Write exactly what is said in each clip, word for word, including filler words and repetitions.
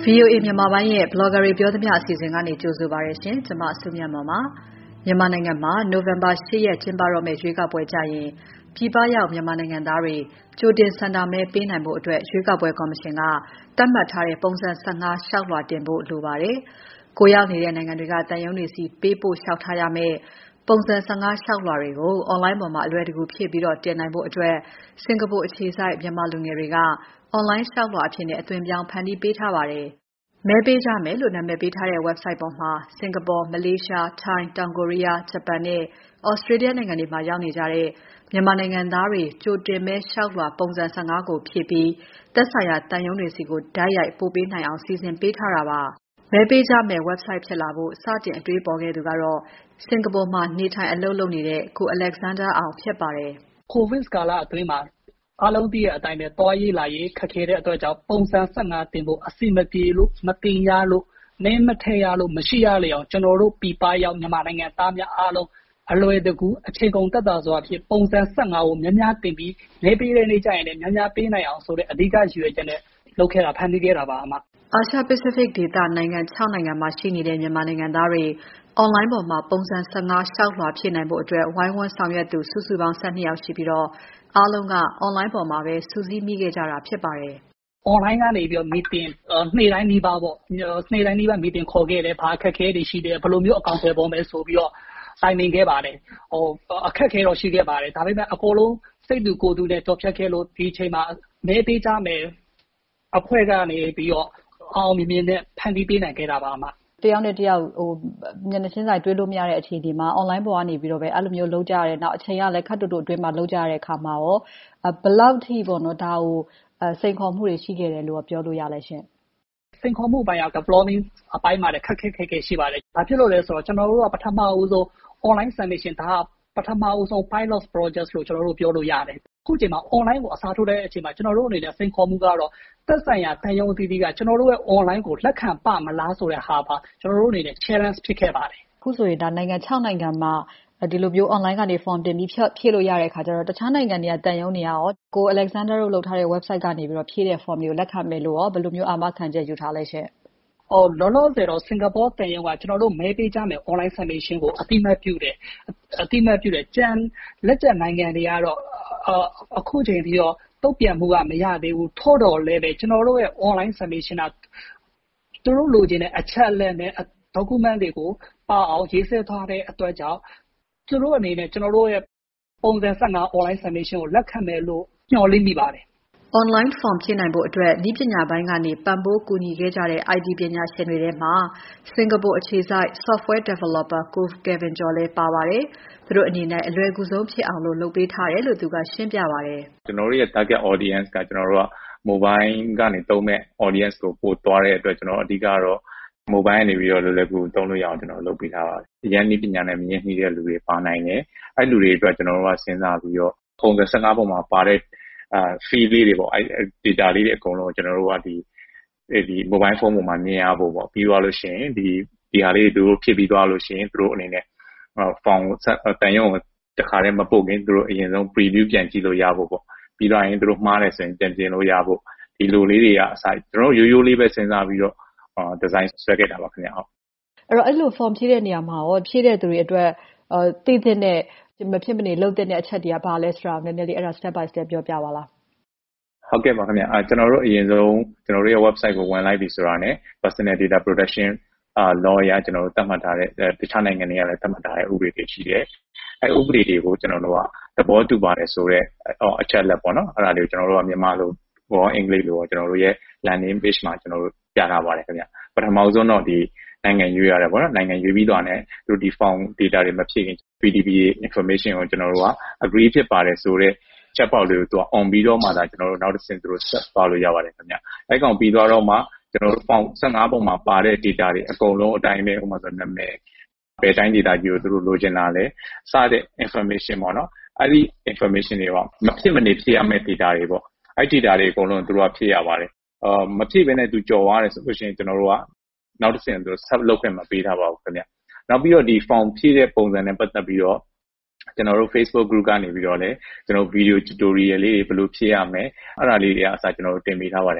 ဗွီအိုအေ မြန်မာပိုင်းရဲ့ Blogger တွေပြောသမျှအစီအစဉ်ကနေကြိုဆိုပါရစေရှင်။ကျွန်မစုမြတ်မောင်ပါ။မြန်မာနိုင်ငံမှာ နိုဝင်ဘာ ၈ ရက်ကျင်းပတော့မယ့်ရွေးကောက်ပွဲကြရင်ပြည်ပရောက်မြန်မာနိုင်ငံသားတွေကြိုတင်ဆန္ဒမဲပေးနိုင်ဖို့အတွက်ရွေးကောက်ပွဲကော်မရှင်ကသတ်မှတ်ထားတဲ့ပုံစံ ၁၅ လျှောက်လွှာတင်ဖို့လိုပါတယ်။ကိုယ်ရောက်နေတဲ့နိုင်ငံတွေကသံရုံးတွေစီပေးပို့လျှောက်ထားရမယ့်ပုံစံ ၁၅ လျှောက်လွှာတွေကို online ပေါ်မှာအလွယ်တကူဖြည့်ပြီးတင်နိုင်ဖို့အတွက်စင်ကာပူအခြေစိုက်မြန်မာလူငယ်တွေက online လျှောက်လွှာအဖြစ်အသွင်ပြောင်းဖန်တီးပေးထားပါတယ်။ မဲပေးကြမယ်လို့နာမည်ပေးထားတဲ့ website ပေါ်မှာစင်ကာပူ၊ မလေးရှား၊ ထိုင်း၊ တောင်ကိုရီးယား၊ ဂျပန်နဲ့ Australia နိုင်ငံတွေမှာရောက်နေကြတဲ့မြန်မာနိုင်ငံသားတွေကြိုတင်မဲလျှောက်လွှာပုံစံ ၁၅ ကိုဖြည့်ပြီးသက်ဆိုင်ရာသံရုံးတွေဆီတိုက်ရိုက်ပို့ပေးနိုင်အောင်စီစဉ်ပေးထားတာပါ။မဲပေးကြမယ့် website ဖြစ်လာဖို့စတင်အတွေးပေါ်ခဲ့သူကတော့စင်ကာပူမှာနေထိုင်အလုပ်လုပ်နေတဲ့ကို Alexander အောင်ဖြစ်ပါတယ်။ ကိုဗစ်ကာလအတွင်းမှာအားလုံးသိတဲ့အတိုင်းပဲသွားရေးလာရေးခက်ခဲတဲ့အတွက်ကြောင့်ပုံစံ ၁၅ တင်ဖို့အဆင်မပြေလို့မတင်ရလို့မဲမထည့်ရလို့မရှိရလေအောင်ကျွန်တော်တို့ပြည်ပရောက်မြန်မာနိုင်ငံသားများအားလုံးအလွယ်တကူအခြေကုန်သက်သာစွာဖြင့်ပုံစံ ၁၅ ကိုများများတင်ပြီးမဲပေးတဲ့နေ့ကျရင်လည်းများများပေးနိုင်အောင်ဆိုတဲ့အဓိကရည်ရွယ်ချက်နဲ့လုပ်ခဲ့တာဖန်တီးခဲ့တာပါအမအာရှ Pacific ဒေသနိုင်ငံ ၆ နိုင်ငံမှာရှိနေတဲ့မြန်မာနိုင်ငံသားတွေ online ပေါ်မှာပုံစံ ၁၅ လျှောက်လွှာဖြည့်နိုင်ဖို့အတွက်ဝိုင်းဝန်းဆောင်ရွက်သူစုစုပေါင်း ၁၂ ယောက်ရှိပြီးအားလုံးက online ပေါ်မှာပဲစုစည်းမိခဲ့ကြတာဖြစ်ပါတယ်။ online ကနေပြီးတော့ meeting နေ့တိုင်းနီးပါးပေါ့နေ့တိုင်းနီးပါး meeting ခေါ်ခဲ့တယ်ဘာအခက်အခဲတွေရှိတယ်ဘယ်လိုမျိုးအကောင့်တွေပေါ်မယ်ဆိုပြီးတော့တိုင်ပင်ခဲ့ပါတယ်ဟိုအခက်အခဲတော့ရှိခဲ့ပါတယ်ဒါပေမဲ့အကုန်လုံးစိတ်တူကိုယ်တူနဲ့ကြော်ဖြတ်ခဲ့လို့ဒီအချိန်မှာမဲပေးကြမယ်အဖွဲ့ကနေပြီးတော့အောင်မြင်မြင်နဲ့ဖန်တီးပေးနိုင်ခဲ့တာပါအမတယောက်နဲ့တယောက်ဟိုမျက်နှာချင်းဆိုင်တွေ့လို့မရတဲ့အခြေအနေမှာ online ပေါ်ကနေပြီးတော့ပဲအဲ့လိုမျိုးလုပ်ကြရတယ်နောက်အချိန်ကလည်းခက်တူတူအတွင်းမှာလုပ်ကြရတဲ့အခါမှာရောဘယ်လောက်ထိပေါ့နော်ဒါကိုစိန်ခေါ်မှုတွေရှိခဲ့တယ်လို့ပြောလို့ရလဲရှင်စိန်ခေါ်မှုပိုင်းက deployment အပိုင်းမှာလည်းခက်ခဲခက်ခဲရှိပါတယ်။ဘာဖြစ်လို့လဲဆိုတော့ကျွန်တော်တို့ကပထမဦးဆုံး online submission ဒါပထမဦးဆုံး pilot project လို့ကျွန်တော်တို့ပြောလို့ရတယ်။အခုချိန်မှာ online ကိုအစားထိုးတဲ့အချိန်မှာကျွန်တော်တို့အနေနဲ့စိန်ခေါ်မှုကတော့သက်ဆိုင်ရာတန်ယုံအသီးသီးကကျွန်တော်တို့ရဲ့ online ကိုလက်ခံပါမလားဆိုတဲ့ဟာပါကျွန်တော်တို့အနေနဲ့ challenge ဖြစ်ခဲ့ပါတယ်။အခုဆိုရင်ဒါနိုင်ငံ ၆ နိုင်ငံမှာဒီလိုမျိုး online ကနေ form တင်ပြီးဖြည့်လို့ရတဲ့အခါကျတော့တခြားနိုင်ငံတွေကတန်ယုံနေရရောကို Alexander တို့လုပ်ထားတဲ့ website ကနေပြီးတော့ဖြည့်တဲ့ form တွေကိုလက်ခံမယ်လို့ရောဘယ်လိုမျိုးအာမခံချက်ယူထားလဲရှင်။အော်လောလောဆယ်တော့စင်ကာပူတန်ယုံကကျွန်တော်တို့မဲပေးကြမယ် online submission ကိုအတိမတ်ပြုတယ်အတိမတ်ပြုတယ်ကျန်လက်ကျန်နိုင်ငံတွေကတော့အခုချိန်ပြီးတော့တုတ်ပြန်မှုကမရသေးဘူးထို့တော်လည်းပဲကျွန်တော်တို့ရဲ့ online submission ကသူတို့လိုချင်တဲ့အချက်အလက်နဲ့ document တွေကိုပါအောင်ရေးဆွဲထားတဲ့အတွက်ကြောင့်သူတို့အနေနဲ့ကျွန်တော်တို့ရဲ့ပုံစံ ၁၅ online submission ကိုလက်ခံမယ်လို့ညှော်လင့်မိပါတယ်။ online form ဖြည့်နိုင်ဖို့အတွက်နည်းပညာပိုင်းကနေပံ့ပိုးကူညီခဲ့ကြတဲ့ I T ပညာရှင်တွေထဲမှာစင်ကာပူအခြေစိုက် software developer ကို Kevin ကျော်လည်းပါပါတယ်။သူတို့အနေနဲ့အလွယ်ကူဆုံးဖြစ်အောင်လုပ်ပေးထားတယ်လို့သူကရှင်းပြပါတယ်။ကျွန်တော်တို့ရဲ့ target audience ကကျွန်တော်တို့က mobile ကနေသုံးမဲ့ audience ကိုပို့သွားတဲ့အတွက်ကျွန်တော်အဓိကတော့ mobile ကနေပြီးတော့လွယ်လွယ်ကူသုံးလို့ရအောင်ကျွန်တော်လုပ်ပေးထားပါတယ်။အရင်နည်းပညာနဲ့မြင်နှီးတဲ့လူတွေပါနိုင်တယ်။အဲ့လူတွေအတွက်ကျွန်တော်တို့ကစဉ်းစားပြီးတော့ပုံစံ ၁၅ ပုံမှာပါတဲ့အာ fee လေးတွေပေါ့အဲ့ data လေးတွေအကုန်လုံးကျွန်တော်တို့ကဒီဒီ mobile phone ပေါ်မှာမြင်ရဖို့ပေါ့ပြီးသွားလို့ရှိရင်ဒီဒီဟာလေးတွေသူတို့ဖြစ်ပြီးသွားလို့ရှိရင်သူတို့အနေနဲ့ form တန်ရုံတခါတည်းမပို့ခင်သူတို့အရင်ဆုံး preview ပြန်ကြည့်လို့ရဖို့ပေါ့ပြီးတော့ရင်သူတို့မှားတယ်ဆိုရင်ပြန်ပြင်လို့ရဖို့ဒီလိုလေးတွေကအစားကျွန်တော်တို့ရိုးရိုးလေးပဲစဉ်းစားပြီးတော့ design ဆွဲခဲ့တာပါခင်ဗျဟုတ်အဲ့တော့အဲ့လို form ဖြည့်တဲ့နေရာမှာရောဖြည့်တဲ့သူတွေအတွက်အာတည်တဲ့မဖြစ်မနေလုပ်တဲ့အချက်တွေကဘာလဲဆိုတာနည်းနည်းလေးအဲ့ဒါ step by step ပြောပြပါလားဟုတ်ကဲ့ပါခင်ဗျအာကျွန်တော်တို့အရင်ဆုံးကျွန်တော်တို့ရဲ့ website ကိုဝင်လိုက်ပြီဆိုတာနဲ့ personal data protection အာ law ရကျွန်တော်တို့သတ်မှတ်ထားတဲ့တခြားနိုင်ငံတွေကလည်းသတ်မှတ်ထားတဲ့ဥပဒေတွေရှိတယ်အဲဥပဒေတွေကိုကျွန်တော်တို့ကသဘောတူပါတယ်ဆိုတော့အချက်လက်ပေါ့နော်အဲ့ဒါတွေကိုကျွန်တော်တို့ကမြန်မာလိုဘောအင်္ဂလိပ်လိုကျွန်တော်တို့ရဲ့ landing page မှာကျွန်တော်တို့ပြထားပါတယ်ခင်ဗျပထမဆုံးတော့ဒီနိုင်ငံရွေးရတယ်ပေါ့နော်နိုင်ငံရွေးပြီးတော့ねသူဒီ form data တွေမဖြည့်ခင် P D P A information ကိုကျွန်တော်တို့က agree ဖြစ်ပါတယ်ဆိုတော့ချက်ပေါက်လေးကိုသူက on ပြီးတော့မှသာကျွန်တော်တို့နောက်တစ်ဆင့်သူတို့ set သွားလို့ရပါတယ်ခင်ဗျအဲ့ကောင်ပြီးသွားတော့မှကျွန်တော်တို့ form ၁၅ ပုံမှာပါတဲ့ data တွေအကုန်လုံးအတိုင်းပဲဥပမာဆိုနာမည်ဘယ်တိုင်း data ကြီးကိုသူတို့လိုချင်တာလဲစတဲ့ information ပေါ့နော်အဲ့ဒီ information တွေကမဖြစ်မနေဖြည့်ရမယ့် data တွေပေါ့အဲ့ data တွေအကုန်လုံးသူတို့ကဖြည့်ရပါတယ်အာမဖြည့်ဘဲနဲ့သူကြော်သွားတယ်ဆိုလို့ရှိရင်ကျွန်တော်တို့ကနောက်တစ်ဆင့်သူတို့ sub လုပ်ခွင့်မပေးထားပါဘူးခင်ဗျနောက်ပြီးတော့ဒီ form ဖြည့်တဲ့ပုံစံနဲ့ပတ်သက်ပြီးတော့ကျွန်တော်တို့ Facebook group ကနေပြီးတော့လည်းကျွန်တော် video tutorial လေးတွေဘယ်လိုဖြည့်ရမလဲအဲ့ဒါလေးတွေကအစားကျွန်တော်တို့တင်ပေးထားပါတယ်ခင်ဗျ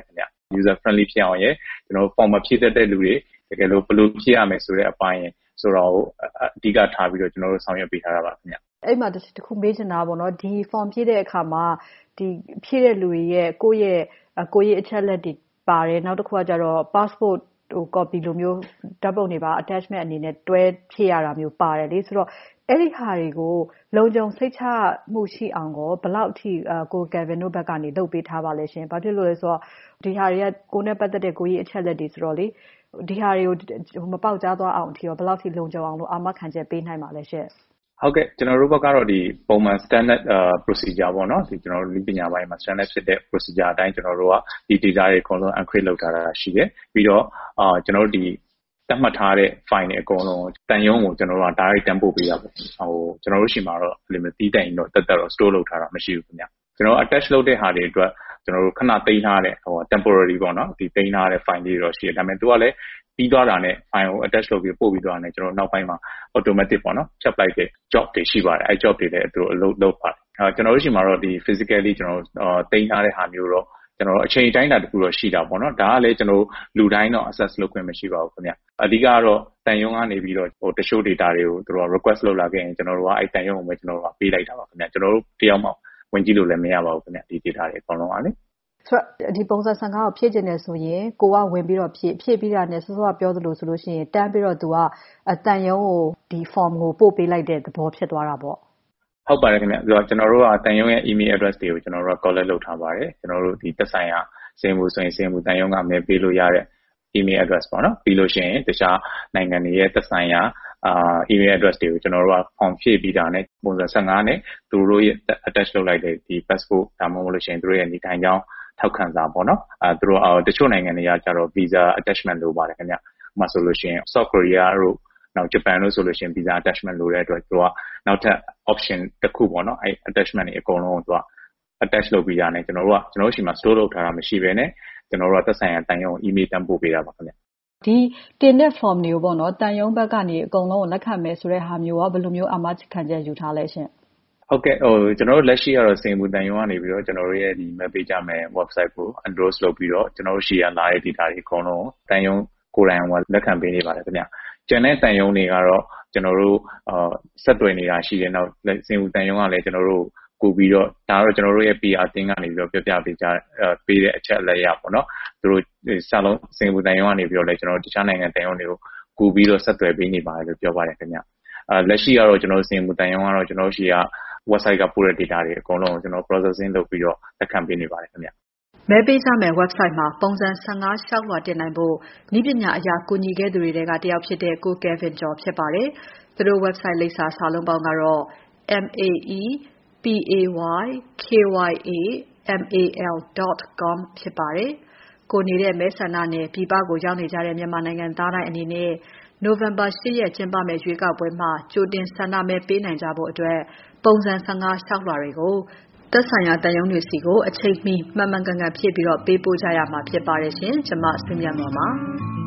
user friendly ဖြစ်အောင်ရယ်ကျွန်တော် form ဖြည့်တတ်တဲ့လူတွေတကယ်လို့ဘယ်လိုဖြည့်ရမယ်ဆိုတဲ့အပိုင်းဆိုတော့အဓိကထားပြီးတော့ကျွန်တော်တို့ဆောင်ရွက်ပေးထားတာပါခင်ဗျအဲ့မှာတစ်ခုမေးချင်တာပေါ့နော်ဒီ form ဖြည့်တဲ့အခါမှာဒီဖြည့်တဲ့လူတွေရဲ့ကိုယ့်ရဲ့ကိုယ့်ရဲ့အချက်လက်တွေပါတယ်နောက်တစ်ခုကကျတော့ passport ဟို copy လိုမျိုးဓာတ်ပုံတွေပါ attachment အနေနဲ့တွဲဖြည့်ရတာမျိုးပါတယ်လေဆိုတော့အဲ့ဒီဟာတွေကိုလုံခြုံစိတ်ချမှုရှိအောင်ကိုဘယ်လောက်အထိကို Kevin တို့ဘက်ကနေလုပ်ပေးထားပါလဲရှင်။ဘာဖြစ်လို့လဲဆိုတော့ဒီဟာတွေကကိုယ်နဲ့ပတ်သက်တဲ့ကိုကြီးအချက်လက်တွေဆိုတော့လေဒီဟာတွေကိုမပေါက်ကြားသွားအောင်အထိရောဘယ်လောက်ထိလုံခြုံအောင်လို့အာမခံချက်ပေးနိုင်ပါလဲရှင်။ဟုတ်ကဲ့ကျွန်တော်တို့ဘက်ကတော့ဒီပုံမှန် standard procedure ပေါ့နော်ဒီကျွန်တော်တို့လူပညာပိုင်းမှာ standard ဖြစ်တဲ့ procedure အတိုင်းကျွန်တော်တို့ကဒီ data တွေအကုန်လုံး encrypt လုပ်ထားတာရှိတယ်ပြီးတော့အာကျွန်တော်တို့ဒီတတ်မှတ်ထားတဲ့ file တွေအကုန်လုံးတန်ရုံးကိုကျွန်တော်တို့က direct တန်းပို့ပေးရပါဟိုကျွန်တော်တို့ရှိမှာတော့ဒီလိုမျိုးတီးတိုင်တော့တက်တက်တော့ store လုပ်ထားတာမရှိဘူးခင်ဗျကျွန်တော် attach လုပ်တဲ့ဟာတွေအတွက်ကျွန်တော်တို့ခဏသိမ်းထားတဲ့ဟို temporary ပေါ့နော်ဒီသိမ်းထားတဲ့ file တွေတော့ရှိတယ်ဒါပေမဲ့သူကလည်းပြီးသွားတာနဲ့ file ကို attach လုပ်ပြီးပို့ပြီးသွားတယ်ကျွန်တော်နောက်ပိုင်းမှာ automatic ပေါ့နော်ချက်လိုက်တဲ့ job တွေရှိပါတယ်အဲ job တွေလည်းသူတို့အလုပ်လုပ်ပါတယ်အဲကျွန်တော်တို့ရှိမှာတော့ဒီ physically ကျွန်တော်တို့သိမ်းထားတဲ့ဟာမျိုးတော့ကျွန်တော်တို့အချိန်တိုင်းတာတခုတော့ရှိတာပေါ့နော်ဒါကလည်းကျွန်တော်လူတိုင်းတော့ access လုပ်ခွင့်မရှိပါဘူးခင်ဗျအဓိကတော့တန်ယုံကနေပြီးတော့ဟိုတချို့ data တွေကိုသူတို့ request လုပ်လာခဲ့ရင်ကျွန်တော်တို့ကအဲတန်ယုံကိုပဲကျွန်တော်တို့ကပေးလိုက်တာပါခင်ဗျကျွန်တော်တို့တယောက်မှဝင်ကြည့်လို့လည်းမရပါဘူးခင်ဗျဒီ data တွေအကုန်လုံးကလေဆိုတော့ဒီပုံစံဆန်ကားကိုဖြည့်ကျင်နေဆိုရင်ကိုကဝင်ပြီးတော့ဖြည့်ဖြည့်ပြီးတာနဲ့စောစောကပြောသလိုဆိုလို့ရှိရင်တန်းပြီးတော့သူကအတန်ယုံကိုဒီ form ကိုပို့ပေးလိုက်တဲ့သဘောဖြစ်သွားတာပေါ့ဟုတ်ပါတယ်ခင်ဗျဆိုတော့ကျွန်တော်တို့ကတန်ယုံရဲ့ email address တွေကိုကျွန်တော်တို့က collect လုပ်ထားပါတယ်ကျွန်တော်တို့ဒီသက်ဆိုင်ရာစေမှုဆိုရင်စေမှုတန်ယုံကမဲပေးလို့ရတဲ့ email address ပေါ့နော်ပြီးလို့ရှိရင်တခြားနိုင်ငံတွေရဲ့သက်ဆိုင်ရာအာ email address တွေကိုကျွန်တော်တို့က form ဖြည့်ပြီးတာနဲ့ပုံစံဆန်ကားနဲ့သူတို့ရဲ့ attach လုပ်လိုက်တဲ့ဒီ passport ဒါမှမဟုတ်လို့ရှိရင်သူတို့ရဲ့နေထိုင်ကြောင်းထောက်ခံစာပေါ့နော်အဲသူတို့တချို့နိုင်ငံတွေကကျတော့ visa attachment လိုပါတယ်ခင်ဗျဥပမာဆိုလို့ရှိရင် South Korea တို့နောက် Japan တို့ဆိုလို့ရှိရင် visa attachment လိုတဲ့အတွက်သူကနောက်ထပ် option တစ်ခုပေါ့နော်အဲ attachment တွေအကုန်လုံးကိုသူက attach လုပ်ပြီးရတယ်ကျွန်တော်တို့ကကျွန်တော်တို့ရှိမှာ store လုပ်ထားတာမရှိဘဲနဲ့ကျွန်တော်တို့ကသက်ဆိုင်ရာတန်ယုံ email တန်းပို့ပေးတာပါခင်ဗျဒီတင်တဲ့ form တွေကိုပေါ့နော်တန်ယုံဘက်ကနေအကုန်လုံးကိုလက်ခံမယ်ဆိုတဲ့ဟာမျိုးကဘယ်လိုမျိုးအာမခံချက်ယူထားလဲရှင်ဟုတ်ကဲ့ဟိုကျွန်တော်တို့လက်ရှိကတော့စင်ဘူတန်ယုံကနေပြီးတော့ကျွန်တော်တို့ရဲ့ဒီ map page ကြမယ် website ကို endorse လုပ်ပြီးတော့ကျွန်တော်တို့ရှိရလာတဲ့ data တွေအကုန်လုံးတန်ယုံကိုယ်တိုင်ကလက်ခံပေးနေပါတယ်ခင်ဗျကျန်တဲ့တန်ယုံတွေကတော့ကျွန်တော်တို့အာဆက်သွယ်နေတာရှိတယ်နောက်စင်ဘူတန်ယုံကလည်းကျွန်တော်တို့ကိုပြီးတော့ဒါတော့ကျွန်တော်တို့ရဲ့ P R တင်းကနေပြီးတော့ပြပြပေးကြပေးတဲ့အချက်အလက်ရပေါ့နော်သူတို့စာလုံးစင်ဘူတန်ယုံကနေပြီးတော့လည်းကျွန်တော်တို့တခြားနိုင်ငံတန်ယုံတွေကိုကိုပြီးတော့ဆက်သွယ်ပေးနေပါတယ်လို့ပြောပါတယ်ခင်ဗျအာလက်ရှိကတော့ကျွန်တော်တို့စင်ဘူတန်ယုံကတော့ကျွန်တော်တို့ရှိရwebsite ကပို့တဲ့ data တွေအကုန်လုံးကိုကျွန်တော် processing လုပ်ပြီးတော့လက်ခံပေးနေပါတယ်ခင်ဗျ။မဲပေးကြမယ် website မှာပုံစံဆန်ကားလျှောက်လွှာတင်နိုင်ဖို့နည်းပညာအရာကူညီခဲ့သူတွေကတယောက်ဖြစ်တဲ့ကို Kevin ကျော်ဖြစ်ပါတယ်။သူတို့ website လိပ်စာစာလုံးပေါင်းကတော့ m a e p a y k y a m a l dot com ဖြစ်ပါတယ်။ကိုနေတဲ့မဲဆန္ဒနယ်ပြည်ပကိုရောက်နေကြတဲ့မြန်မာနိုင်ငံသားတိုင်းအနေနဲ့နိုဝင်ဘာ၈ရက်ကျင်းပမယ့်ရွေးကောက်ပွဲမှာကြိုတင်ဆန္ဒမဲပေးနိုင်ကြဖို့အတွက်ပုံစံဆန်ကားလျှောက်လွှာတွေကိုသက်ဆိုင်ရာတန်ယုံတွေစီကိုအချိန်မီမှန်မှန်ကန်ကန်ဖြည့်ပြီးတော့ပေးပို့ကြရမှာဖြစ်ပါတယ်ရှင်ကျွန်မဆွေးမြတ်မော်ပါ